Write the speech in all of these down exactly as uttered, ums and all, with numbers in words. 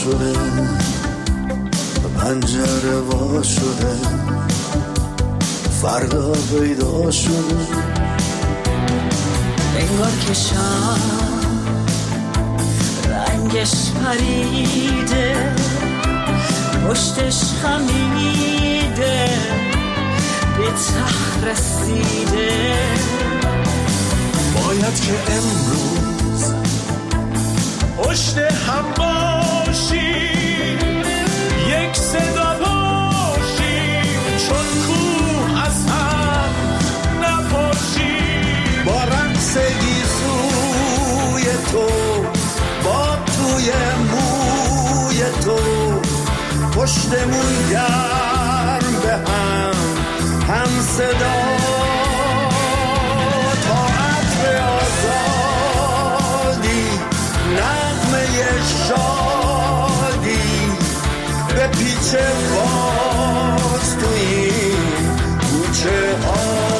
شده، پنجره وا شده، فردا پیدا شده. انگار که شب رنگش پریده، پشتش خمیده، به ته رسیده. باید که امروز پشت هم باشیم، یک صدا باشیم، چون کوه از هم نپاشیم. با رقص گیسوی تو، با توی موی تو، پشتمون گرم به هم هم صدا. شادی به پیچ باز تو این کوچه ها.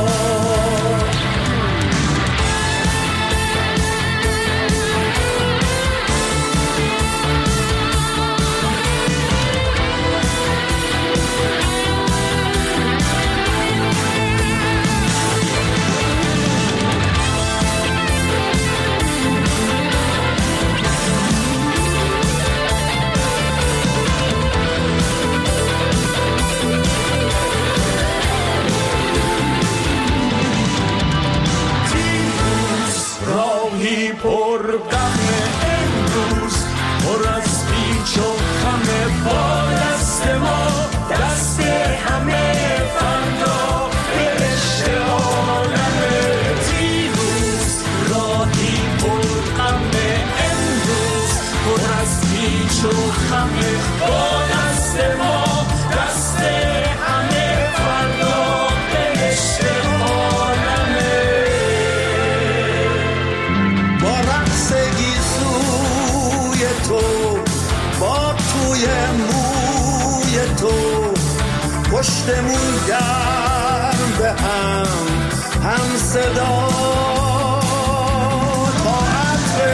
پشتمون گرم به هم هم صدا. طاعت به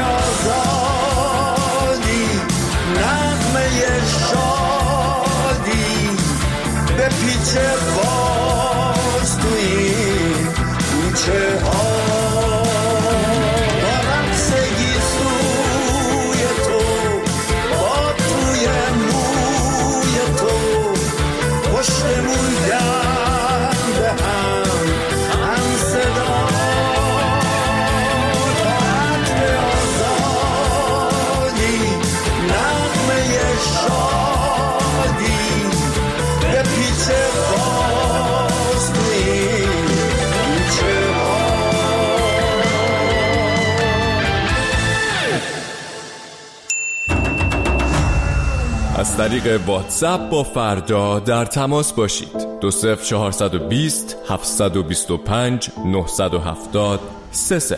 آزادی، نغمه شادی، به پیچ باز تو این کوچه ها. با رقص گیسوی تو، با توی موی تو، پشتمون گرم به هم هم صدا. طاعت به آزادی، نغمه شادی، به پیچ باز تو این کوچه ها. از طریق واتساپ با فردا در تماس باشید. دو صفر چهارصد و بیست هفتصد و بیست و پنج نهصد و هفتاد سه صفر.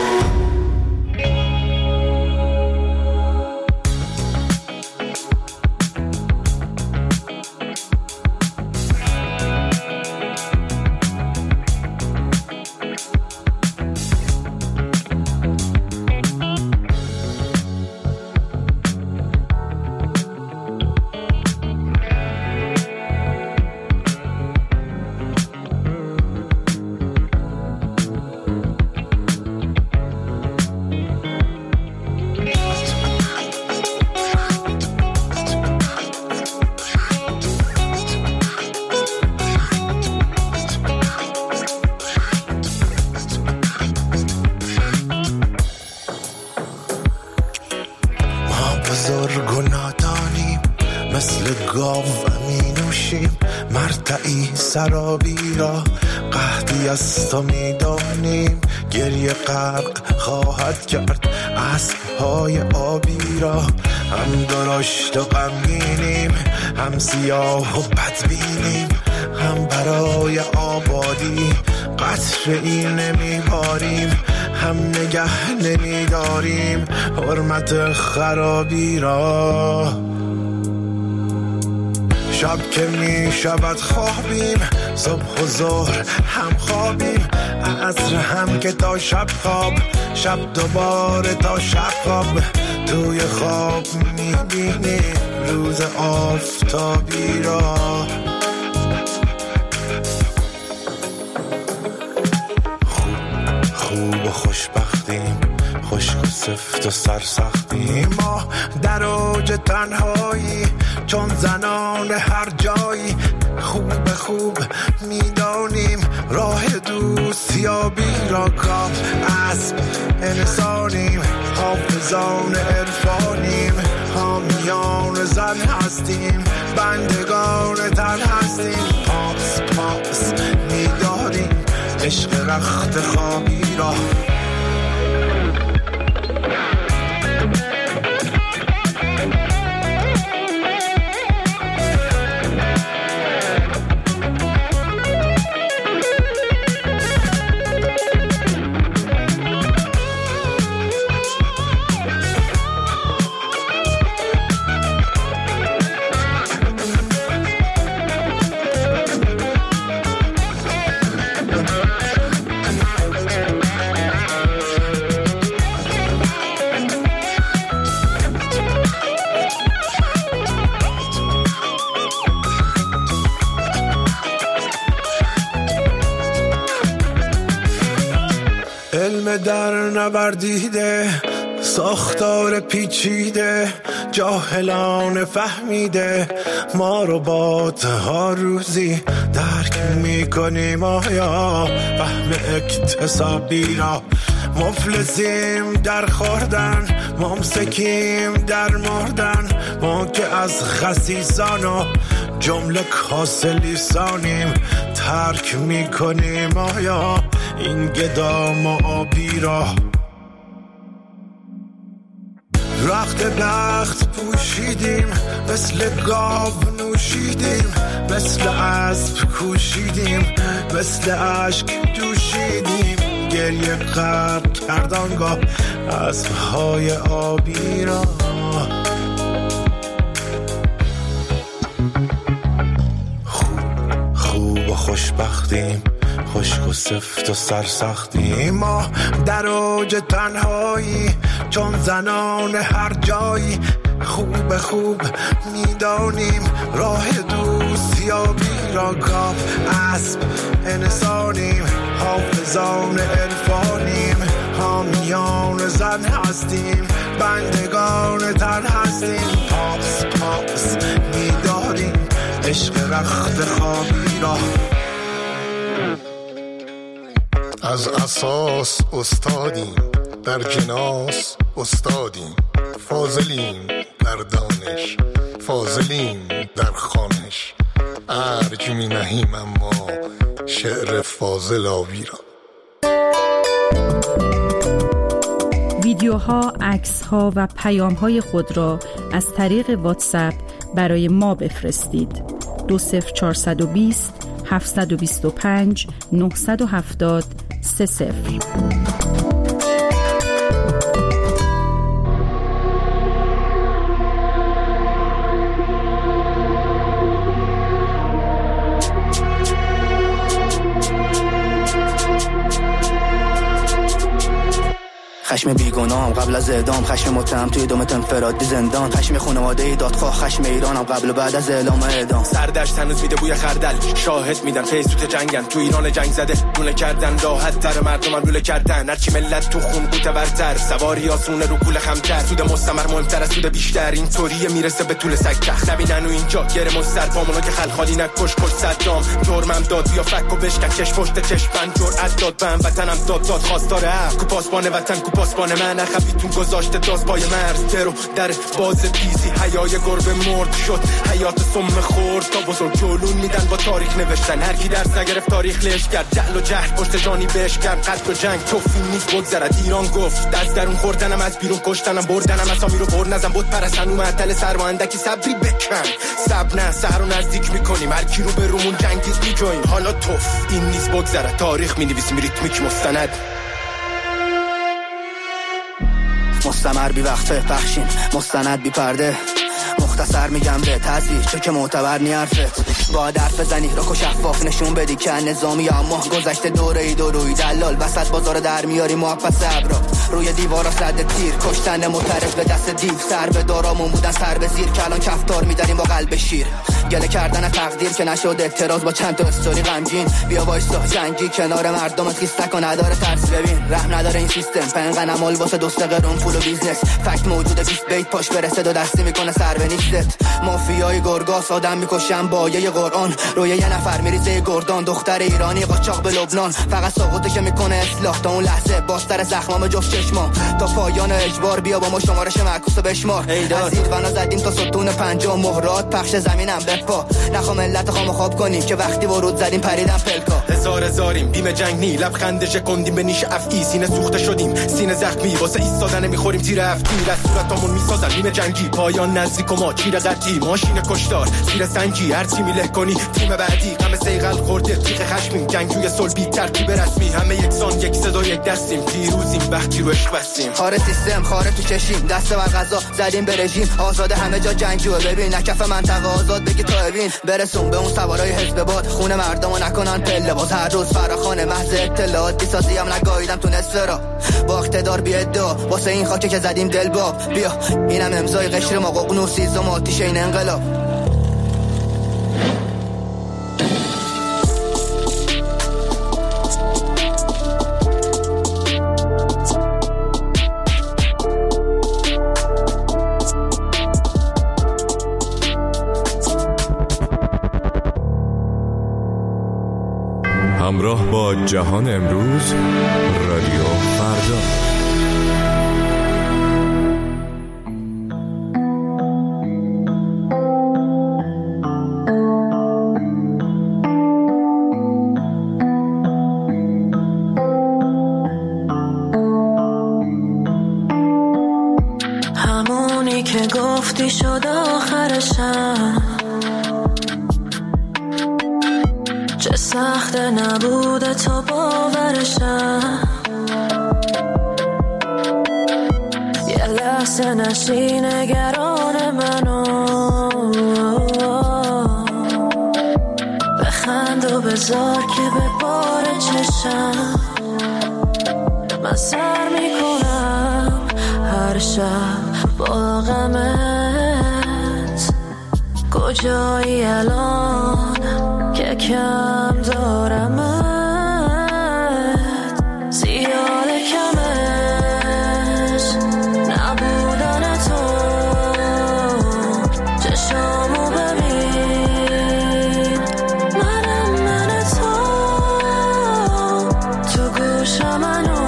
سرابی را قحطی از تو میدانیم، گریه غرق خواهد کرد اسب‌های آبی را. هم درشت و غمگینیم، هم سیاه و بدبینیم، هم برای آبادی قطره‌ای نمیباریم، هم نگه نمیداریم حرمت خرابی را. شب که می شود خوابیم، صبح و ظهر هم خوابیم، عصر هم که تا شب خواب، شب دوباره تا شب خواب. توی خواب میبینیم روز آفتابی را. خوب خوب و خوشبختیم، خشک و سفت و سرسختیم، ما در اوج تنهایی چون زنان هر جایی. خوب خوب میدانیم راه دوستیابی را، کاف اسب انسانیم، حافظان عرفانیم، حامیان زن هستیم، بندگان تن هستیم. پاس پاس میداریم عشق رخت خوابی را. در نوردیده ساختار پیچیده، جاهلان فهمیده ما رو بادها روزی درک میکنیم آیا فهم اکتسابی را. مفلسیم در خوردن، ممسکیم در مردن، ما که از خسیسان و جمله کاسه لیسانیم ترک میکنیم آیا این گدام و آبی را. رخت بخت پوشیدیم، مثل گاو نوشیدیم، مثل اسب کوشیدیم، مثل اشک دوشیدیم، گریه غرق کردانگاه اسبهای آبی را. خوب خوب و خوشبختیم، خشک و سفت و سرسختیم، ما در اوج تنهایی چون زنان هر جایی. خوب خوب میدانیم راه دوستیابی را، کاف اسب انسانیم، حافظان عرفانیم، حامیان زن هستیم، بندگان تن هستیم. پاس پاس میداریم عشق رخت خوابی را. از اساس استادیم، در جناس استادیم، فاضلیم در دانش، فاضلیم در خوانش، ارج می نهیم اما شعر فاضل آبی را. ویدیوها، عکس‌ها و پیام‌های خود را از طریق واتساپ برای ما بفرستید. دو صفر چهارصد و بیست هفتصد و بیست و پنج نهصد و هفتاد سه صفر. خشم بیگناهم قبل از اعدام، خشم متهم توی دومت انفرادی زندان، خشم خانواده دادخواه، خشم ایرانم قبل و بعد از اعلام اعدام. سردشت هنوز میده بوی خردل، شاهد میدن فیسوت جنگن، تو ایران جنگ زده لوله کردن، راحت تر مردم هم لوله کردن، هرچی ملت تو خون بوته برتر، سواری آسونه رو کوله خمتر، سود مستمر مهمتر از سود بیشتر، این طوریه میرسه به طول سگ تخت. نبینن و اینجا گره مستر پامونا که خلخالی نکش کش صدام، جرمم داد بیا فک و بشکن چش پشت چشمن، جرأت داد بهم وطنم داد داد خواستار حق، کو پاسبان وطن کو پاسبان من، خفیتون گذاشته داز پای مرز درو در باز پیزی، حیای گربه مرد شد حیات سم خورد، تا بزرگ جلون میدن با تاریخ نوشتن، هر کی درس نگرفت تاریخ لش کرد، جهل و جهل پشت جانی بهش کرد، قتل و جنگ توفی نیست بگذرد، ایران گفت از درون خوردنم از بیرون کشتنم، بردنم اسامی رو بر نزن، بود پرستن و معطل سر و اندکی صبری بکن، صبر نه سحر رو نزدیک میکنیم، هر کی رو به رومون جنگید میجویم، حالا توف این نیست بگذرد، تاریخ مینویسیم ریتمیک مستند. مستمر بی وقفه پخشیم، مستند بی پرده، مختصر میگم به تصویر چه که معتبر نی حرفت. باید حرف بزنی رو شفاف نشون بدی که نظامی اما گذشته دوره ای دو روی دلال وسط بازار در میاری محبت ابرا روی دیوارا صد تیر کشتن معترض به دست دیو سر به دارامون بودن سر به زیر که الان کفتار میداریم با قلب شیر گله کردن تقدیر که نشد اعتراض با چند تا استوری غمگین بیا وایسا جنگی کنار مردم خیس نکن نداره ترس ببین رحم نداره این سیستم پنقن عمل واسه دوست قرون پول و بیزنس فکت موجود بیست بیت پاش برسه دو دستی میکنه سر به نیستت مافیای گرگاس آدم میکشن بایه قرآن روی یه نفر میریزه گردان دختر ایرانی قاچاق به لبنان فقط ساقوتش میکنه اصلاح تا اون لحظه باستر زخمام جفت چشمام تا پایان اجبار بیا با ما شمارش معکوس بشمار از این بنا زدیم تا ستون پنجم مهرات پخش زمینم بپا نخوا ملت خام خواب کنیم که وقتی ورود زدیم پریدم پلکا هزار هزاریم بیم جنگ نی لبخندش کندیم به نیش افعی سینه سوخته شدیم سینه زخمی واسه ایستادن میخوریم تیر افتی از صورتامون میسازن بیم جنگی پایان نزدیک و ما چیر قطعی ماشین کشتار زیر سنجی هر چی میله کنی تیم بعدی غم سیغل خورده تیغ خشمیم جنگجوی صلبی ترکیب رسمی همه یکسان یک صدا یک دستیم پیروزیم وقتی رو عشق بستیم خاره سیستم خاره تو چشیم دست بر غذا زدیم به رژیم آزاده همه جا جنگجو ببین نکف منطقه آزاد بگی تا ببین برسون به اون سوارای حزب باد خون مردمو نکنن پله باز هر روز فراخانه محض اطلاعات بیسازی هم نگاهیدم تو نصف را با اقتدار بی ادعا واسه این خاکه که زدیم دلباب بیا اینم امضای قشر ما ققنوسی زم آتیش این انقلاب همراه با جهان امروز رادیو فردا. همونی که گفتی شد آخرشم چه سخت نبوده تا باورشم یه لحظه نشی نگران منو بخند و بذار که به بار چشم من سر میکنم هر شب با غمت کجایی الان که کم دارمت زیاد کمش نبودن تو چشامو ببین منم من تو تو گوشم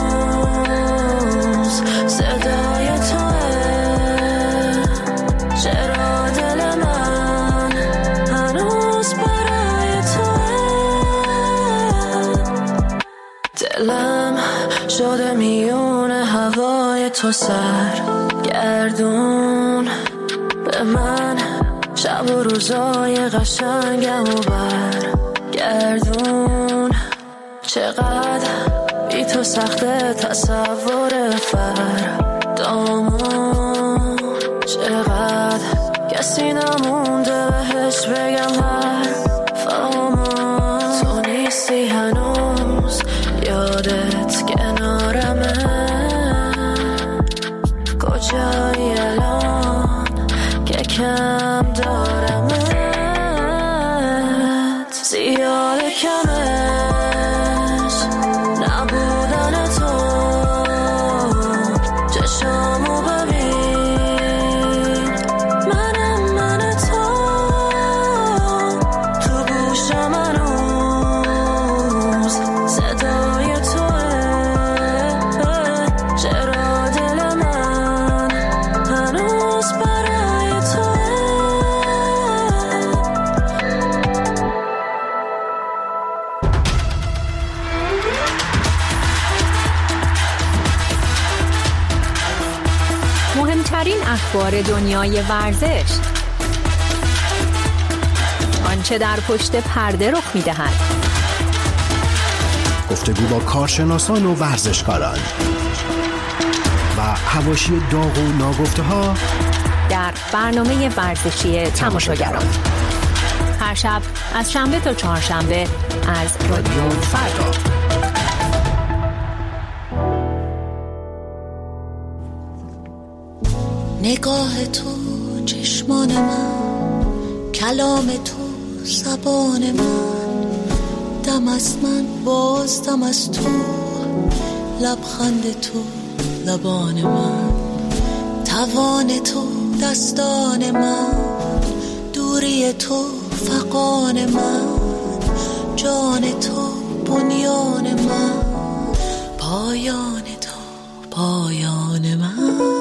هنوز صدای توه چرا دل من هنوز برای دلم شده میون هوای تو سر گردون به من شب و روزای قشنگم و بر گردون چقدر بی تو سخته تصور فردامون چقدر کسی نمونده بهش بگم حرفامون تو نیستی هنوز یادت کنارمه کجایی الان که کم دارمت زیاد کمش نبودن تو چشامو ببین منم من تو تو گوشم هنوز صدای توه چرا دل من هنوز برای توه مهمترین اخبار دنیای ورزش، آنچه در پشت پرده رخ می‌دهد، گفتگو با کارشناسان و ورزشکاران و حواشی داغ و ناگفته‌ها در برنامه ورزشی تماشاگران. هر شب از شنبه تا چهارشنبه از رادیو فردا. نگاه تو چشمان من، کلام تو زبان من، دم از من باز دم از تو، لبخند تو لبان من، توان تو دستان من، دوری تو فغان من، جان تو بنیان من، پایان تو پایان من.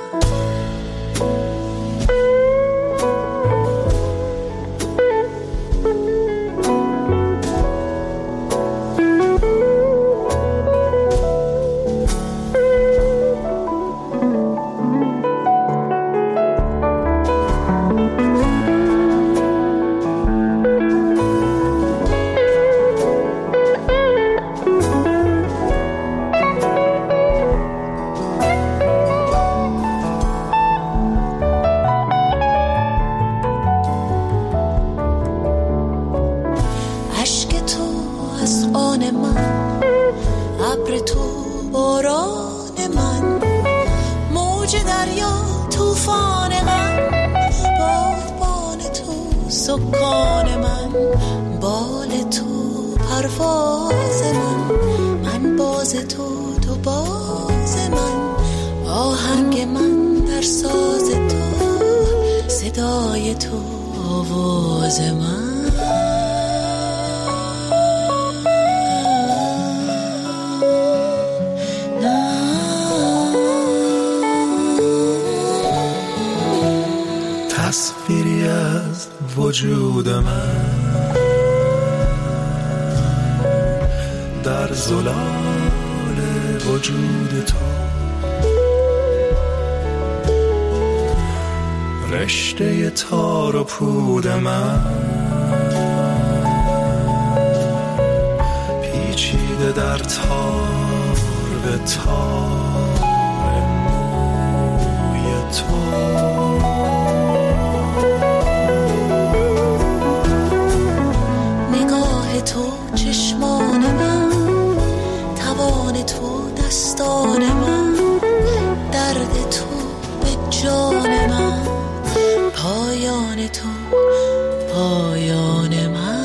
تصویری از وجود من در زلال وجود تو، رشته تار و پود من پیچیده در تار به تار موی تو. نگاه تو چشمان من، توان تو دستان من، درد تو به جان من، پایان تو پایان من.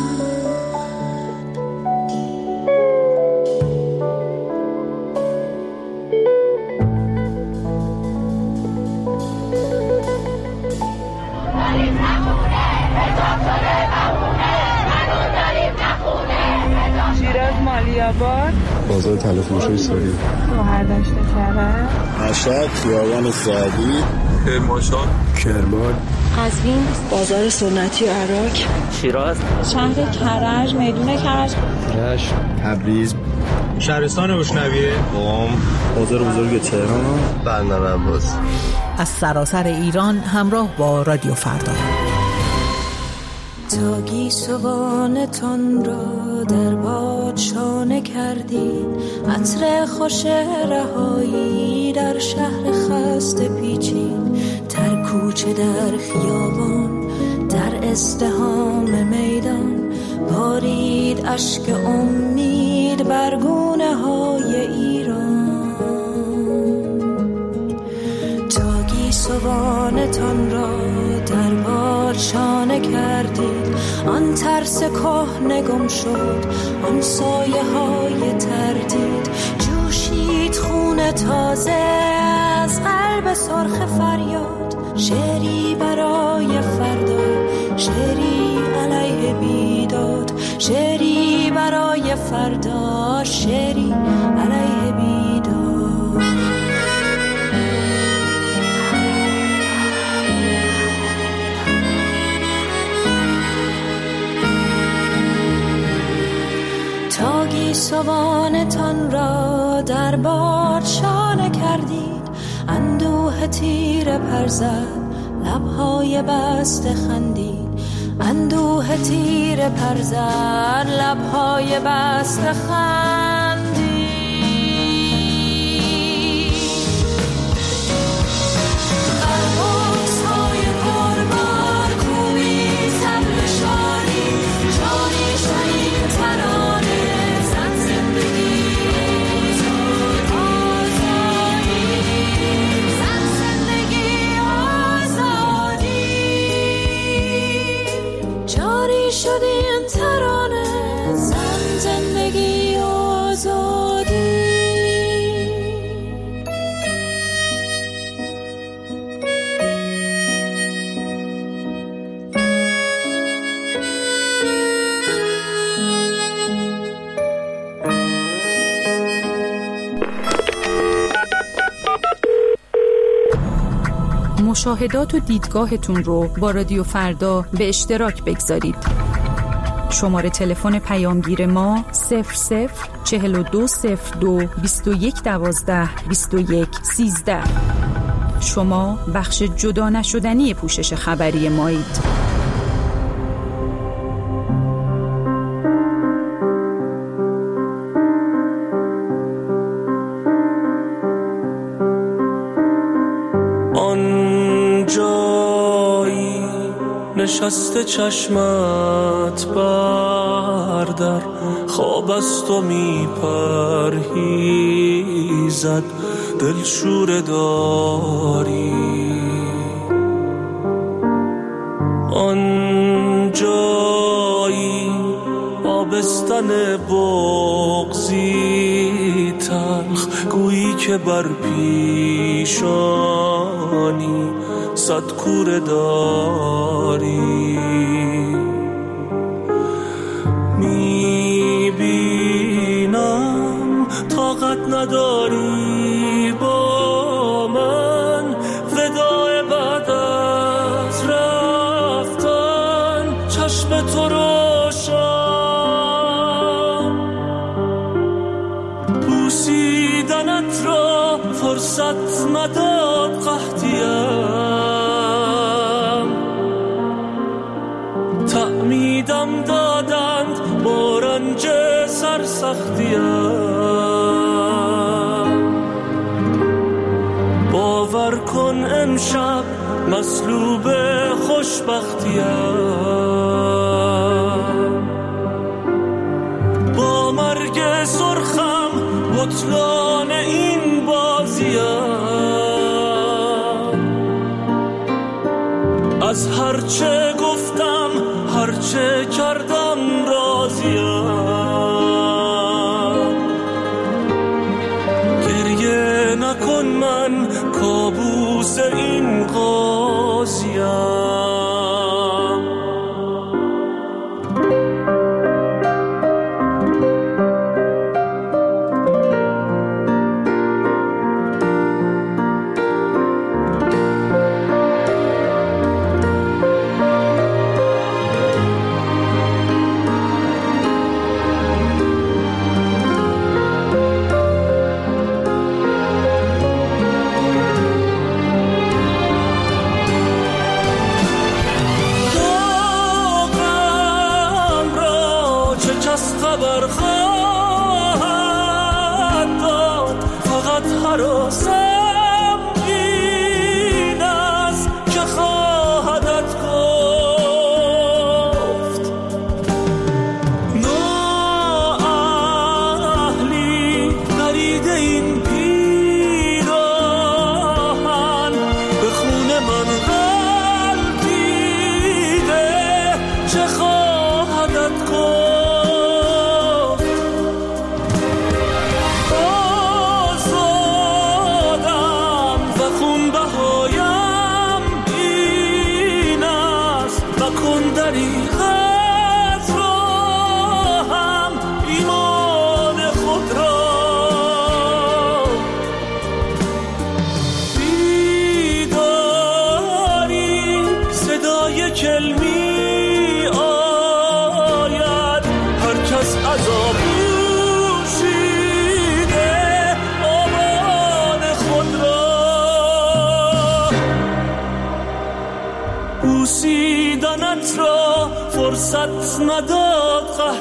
شیراز مالیاباد، بازار تلفروشی ساری، گوهر دشت کرد، مشهد خیابان سعدی، کرمانشاه، کرمان، قزوین، بازار سنتی عراق، شیراز، شهر کرج، میدون کرج، رشت، تبریز، شهرستان بشنویه، قم، بازار بزرگ تهران، بندر عباس. از سراسر ایران همراه با رادیو فردا. تا گیسوانتان را در باد شانه کردید، عطر خوش رهایی در شهر خسته پیچید، در کوچه در خیابان در ازدحام میدان، بارید اشک امید بر گونه های ایران. تا گیسوانتان را در باد شانه کردید، آن ترس کهنه گم شد، آن سایه های تردید، جوشید خون تازه از قلب سرخ فریاد. شعری برای فردا، شعری علیه بیداد، شعری برای فردا، شعری علیه بیداد. تا گیسوانتان را در باد شانه کردید، اندوه تیر پر زد، لبهای بسته خندید، اندوه تیر پر زد، لبهای بسته خندید. بر مشاهدات و دیدگاهتون رو با رادیو فردا به اشتراک بگذارید. شماره تلفن پیامگیر ما صفر صفر چهل و دو صفر دو بیست و یک دوازده بیست و یک سیزده. شما بخش جدا نشدنی پوشش خبری مایید. نشسته چشمت بردر، خواب از تو می پرهیزد، دلشوره داری. آن جایی آبستن بغضی تلخ، گویی که بر پیشانی صد کوره داری. میبینم طاقت نداری با من، وداع بعد از رفتن چشم تو روشن. بوسیدنت را فرصت نداد قحطیم، تعمیدم دادند با رنج سرسختیم. باور کن امشب مصلوب خوشبختیم، با مرگ سرخم بطلان این بازیم. از هرچه گفتم هرچه کردم راضیم. گریه نکن من کابوس این قاضیم. بوسیدنت را فرصت نداد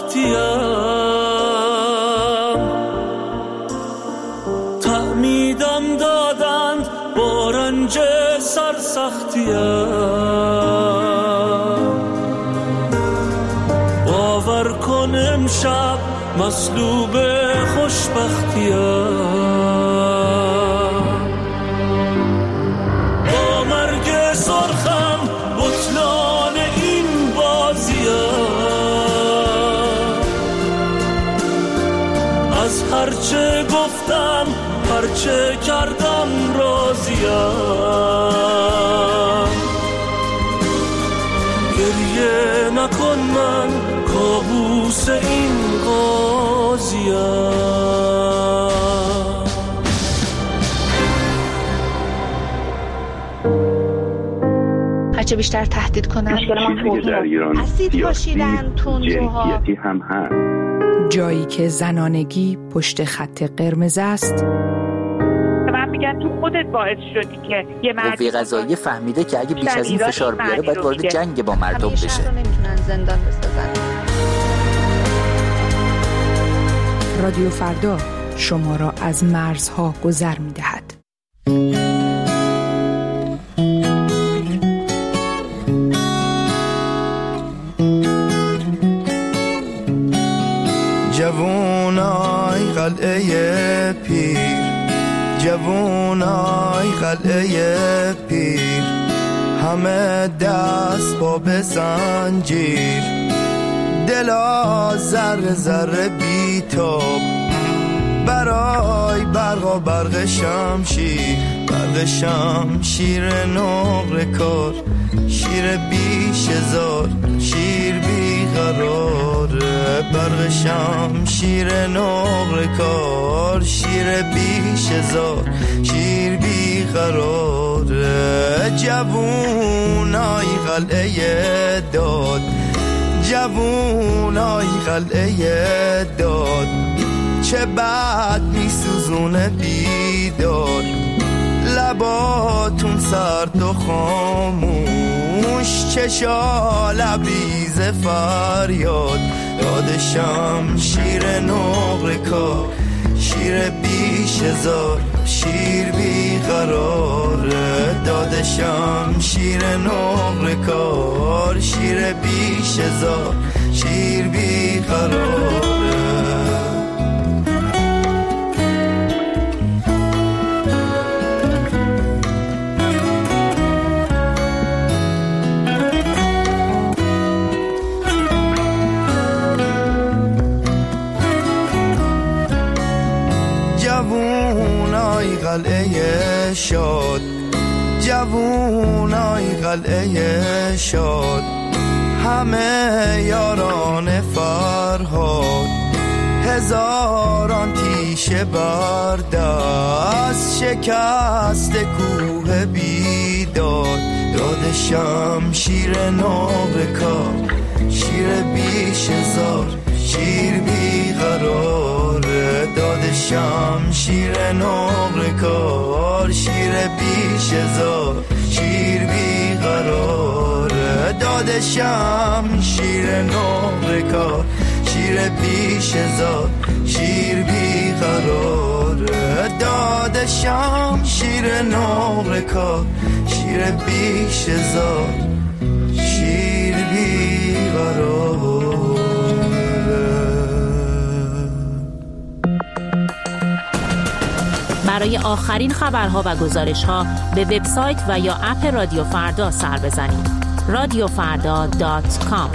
قحطیم، تعمیدم دادند با رنج سرسختیم. باور کن امشب مصلوب خوشبختیم، با مرگ سرخم بطلان این بازیم. از هرچه گفتم هرچه کردم راضیم. گریه نکن من کابوس این قاضیم. بچه بیشتر تهدید کنن. مشکل ما توهین اسید پاشیدن تندروها جنسیتی هم هست. جایی که زنانگی پشت خط قرمز است. من میگم تو خودت باعث شدی که یه مردی قوه قضاییه فهمیده که اگه بیش از این فشار بیاره باید وارد جنگ با مردم بشه. همیشه نمیتونن زندان بسازن. رادیو فردا شما را از مرزها گذر می‌دهد. جوونای قلعه پیر، جوونای قلعه پیر، همه دست با به زنجیر، دلا ذره ذره بیتاب، برای برق و برق شمشیر، برق شمشیر نقره کار، شیر بیش هزار، شیر بی قراره، برق شمشیر نقره کار، شیر بیش هزار، شیر بی قراره. جوونای قلعه داد، جوونای قلعه داد، چه بد میسوزونه بیدار، لباتون سرد و خاموش، چشا لبریز فریاد، یاد شمشیر نقره کار، شیر بیش هزار، شیر بی قراره، داد شمشیر نقره کار، شیر بیش هزار، شیر بی قراره. جوونای قلعه شاد، جوونای قلعه شاد، همه یاران فرهاد، هزاران تیشه بردست، شکست کوه بیداد، داد شمشیر نقره کار، شیر بیش هزار، شیر بی قراره، داد شمشیر نقره کار، شیر بیش هزار، شیر بی قراره، داد شمشیر نقره کار، شیر بیش هزار، شیر بی قراره، داد شمشیر نقره کار، شیر بیش هزار، شیر بی قراره. برای آخرین خبرها و گزارش‌ها به وبسایت و یا اپ رادیو فردا سر بزنید. رادیو فردا دات کام.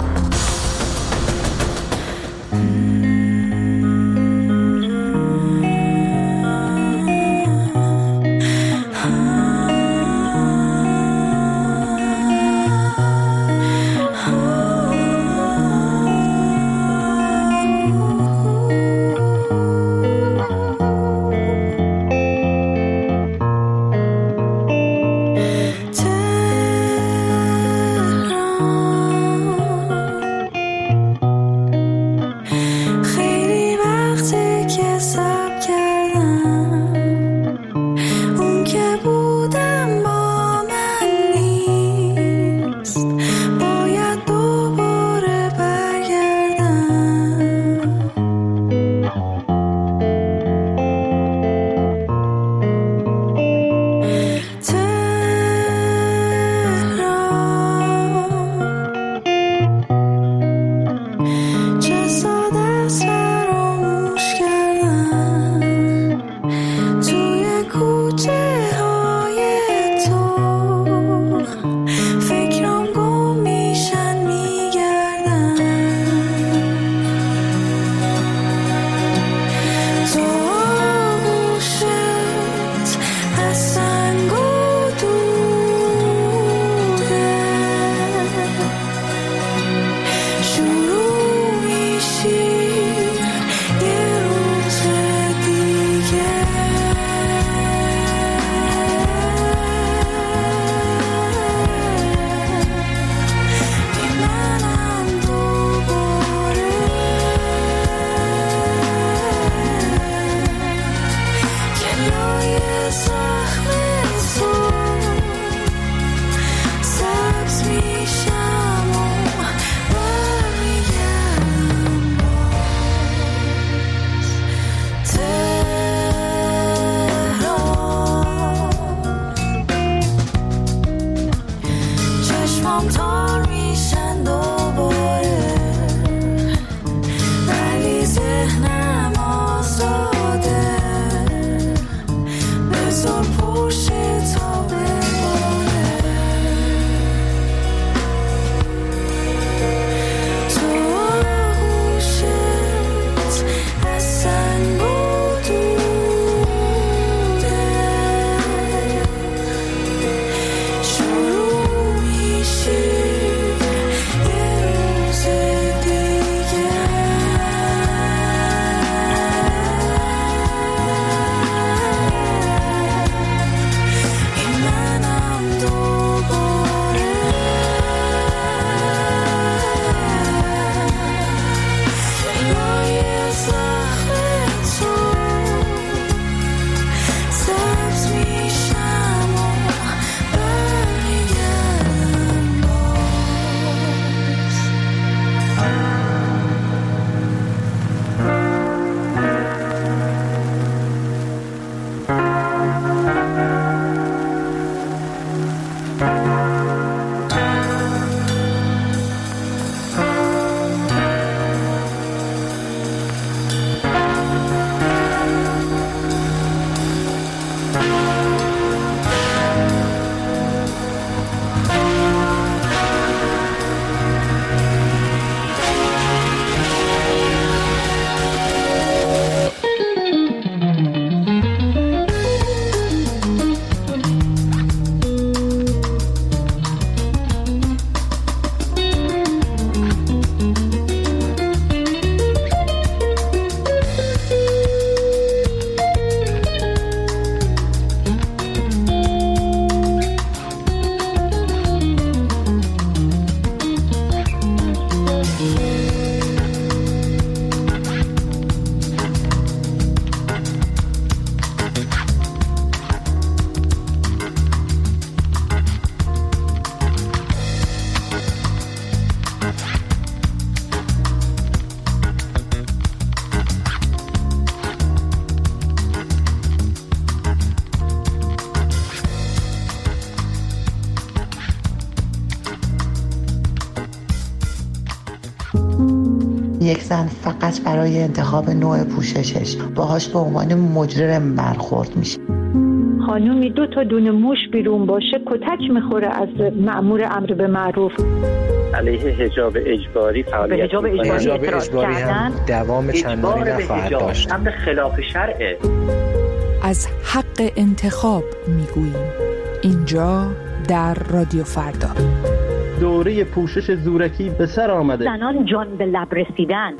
یک زن فقط برای انتخاب نوع پوششش باهاش به عنوان مجرم برخورد میشه. خانومی دو تا دونه موش بیرون باشه کتک میخوره از مأمور امر به معروف. علیه حجاب اجباری فعالیت حجاب اجباری, حجاب اجباری هم دوام چندانی نخواهد داشت. امر خلاف شرعه. از حق انتخاب میگوییم اینجا در رادیو فردا. دوره پوشش زورکی به سر آمده. زنان جان به لب رسیدن.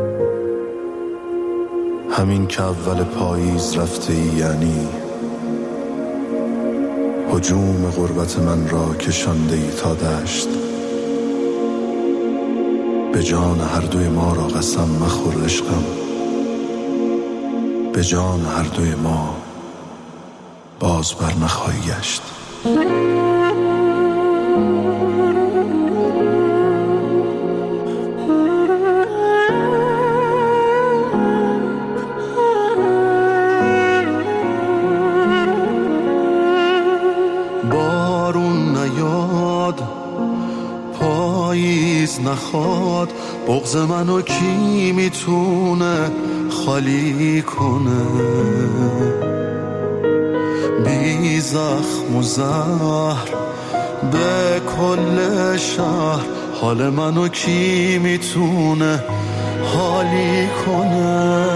همین که اول پاییز رفته ای، یعنی هجوم غربت من را کشانده ای تا دشت. به جان هر دوی ما را قسم مخور عشقم، به جان هر دوی ما باز بر نخواهی گشت. بارون نیاد، پاییز نخواد، بغض منو کی میتونه خالی کنه؟ بی زخم و زهر به کل شهر، حال منو کی میتونه حالی کنه؟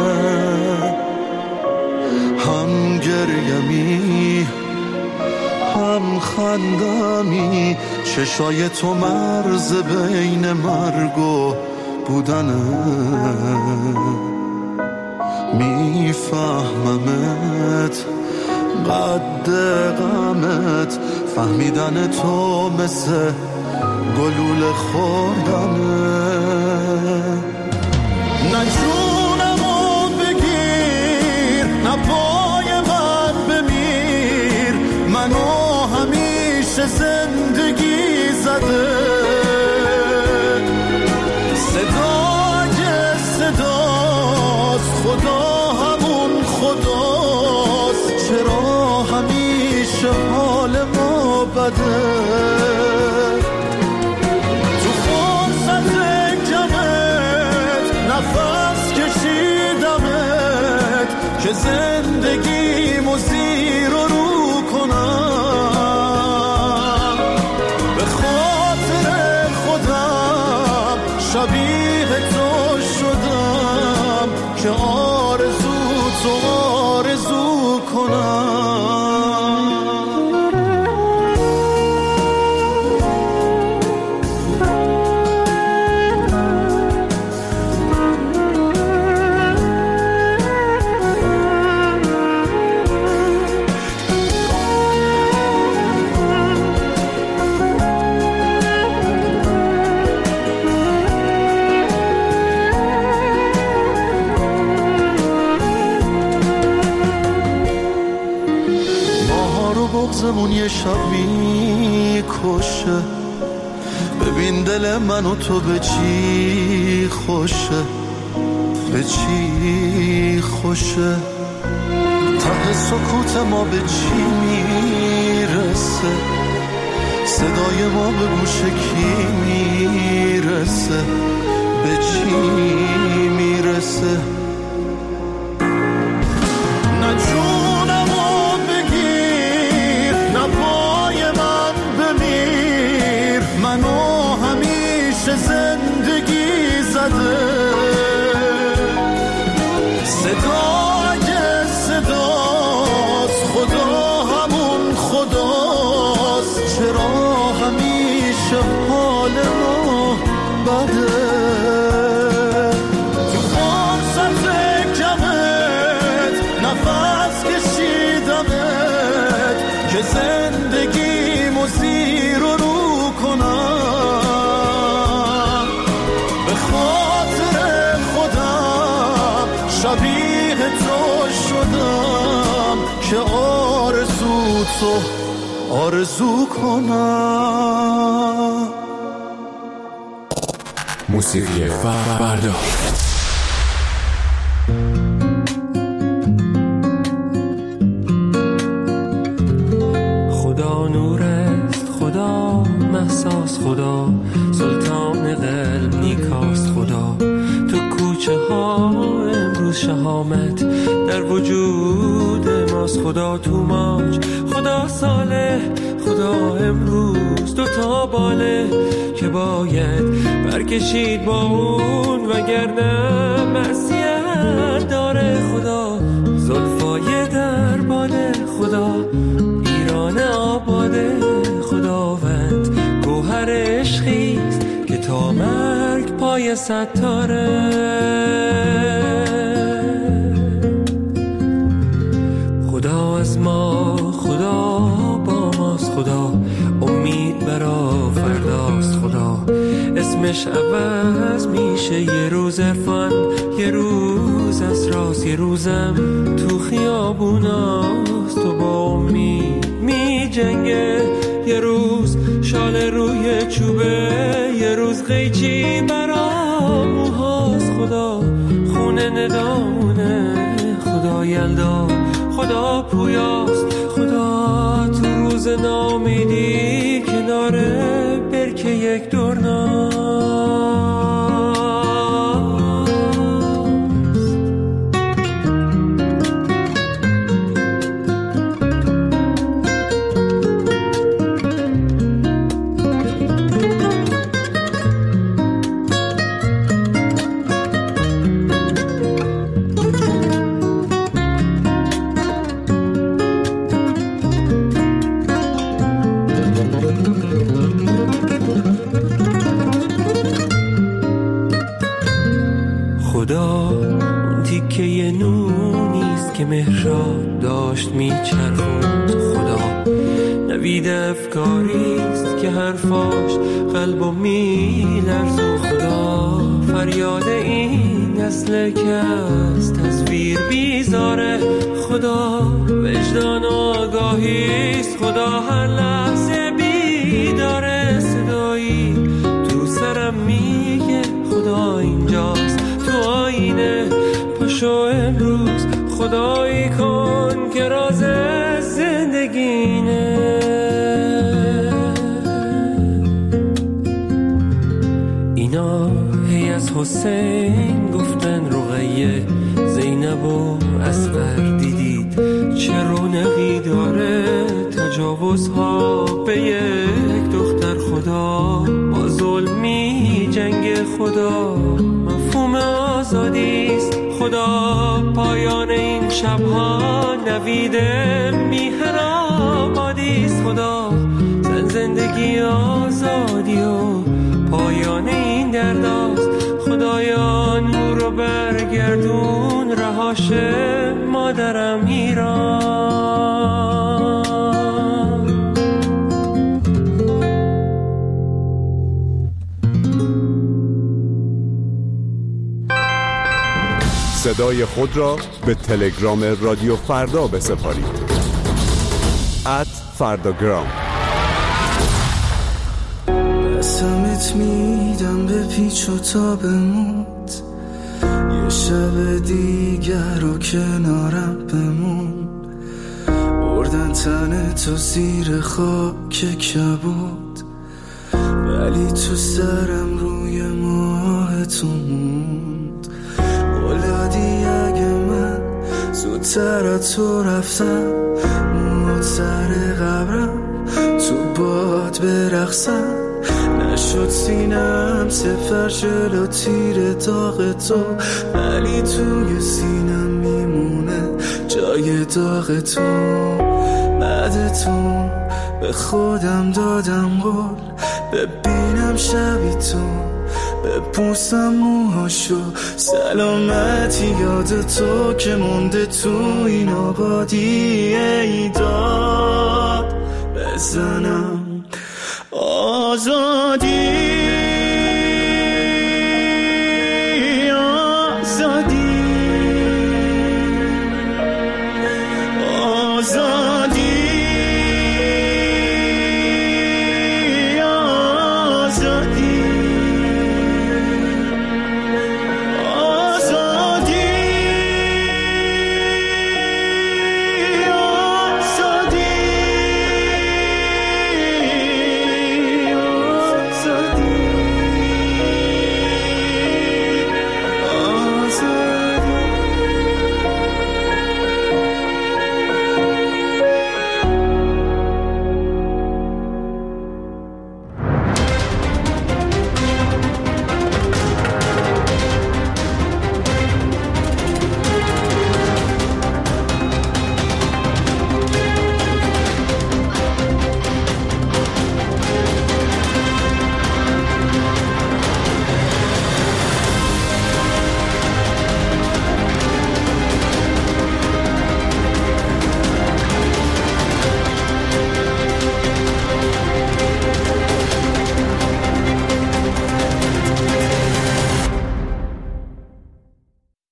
هم گریمی هم خندمی، چشای تو مرز بین مرگ و بودنه. میفهممت قد غمت، فهمیدن تو مثل گلوله خوردنه. نه جونمو بگیر، نه پای من بمیر، منو همیشه زندگی زده. صدای صداست، خدا همون خداست، چرا همیشه حال ما بده؟ تو فرصت کمت نفس کشیدمت که زندگیمو زیر و رو کنم. به خاطر خودم شبیه تو شدم که آرزو تو آرزو کنم. بغضمون یه شب میکشه، ببین دل من و تو به چی خوشه، به چی خوشه. ته سکوت ما به چی میرسه، صدای ما به گوش کی میرسه، به چی میرسه. نه جونمو بگیر، نه پای من بمیر، منو همیشه زندگی زده. صدای صداست، خدا همون خداست، چرا همیشه حال ما بده؟ تو فرصت کمت نفس کشیدمت که زندگیمو زیر و رو کنم. به خاطر خودم شبیه تو شدم که آرزو تو آرزو کنم. موسیقی فردا. خدا نور است، خدا محساس، خدا سلطان قلب نیکاست، خدا تو خوشه ها امروز شهامت در وجود ماست. خدا تو ماج، خدا صالح، خدا امروز دوتا باله که باید برکشید با اون وگرنه معصیت داره. خدا زلفای در باده، خدا ایران آباده، خداوند گوهر عشقیست که تا مرگ پای ستاره. خدا از ما، خدا با ماست، خدا امید برا فرداست. خدا اسمش عوض میشه، یه روز عرفان، یه روز اسراس، یه روزم تو خیابوناست. تو با امید می جنگه، یه روز شال روی چوبه، یه روز قیچی برا موهاست. خدا خونه ندامونه، خدا یلدا، خدا پویاست. خدا تو روز نامیدی کناره برکه یک دورناست. خدا اون تیکه یه نونیست که مهراب داشت میچرخوند. خدا نوید افکاریست که حرفاش قلبو میلرزون. خدا فریاد این نسل که از تصویر بیزاره. خدا وجدان و آگاهیست، خدا هر لحظه بیداره. صدایی تو سرم میگه خدا اینجاست تو آینه. پاشو امروز خدایی کن که راز زندگینه. اینا هی از حسین گفتن رقیه، زینب و اصغر دیدید چه رونقی داره. تجاوزها به یک دختر، خدا با ظلمی جنگ. خدا مفهوم آزادیست، خدا پایان این شبها نوید میهن آبادیست. خدا زن زندگی آزادی و پایان این درداست. خدایا نور رو برگردون، رهاشه مادرم ایران. صدای خود را به تلگرام رادیو فردا بسپارید. ات فرداگرام. قسمت میدم به پیچ و تابموت، یه شب دیگر رو کنارم بمون. بردن تن تو زیر خاک کبود، ولی تو سرم روی ماه تو موند. بلادی اگه من زودتر از تو رفتم، موت سر قبرم تو باد برقصم. نشد سینم سفر جلو تیر داغ تو، ولی توی سینم میمونه جای داغ تو. بعد تو به خودم دادم قول، ببینم شبی تو، بپوسم موهاشو. سلامتی یاد تو که مونده تو این آبادی. ای داد بزنم آزادی.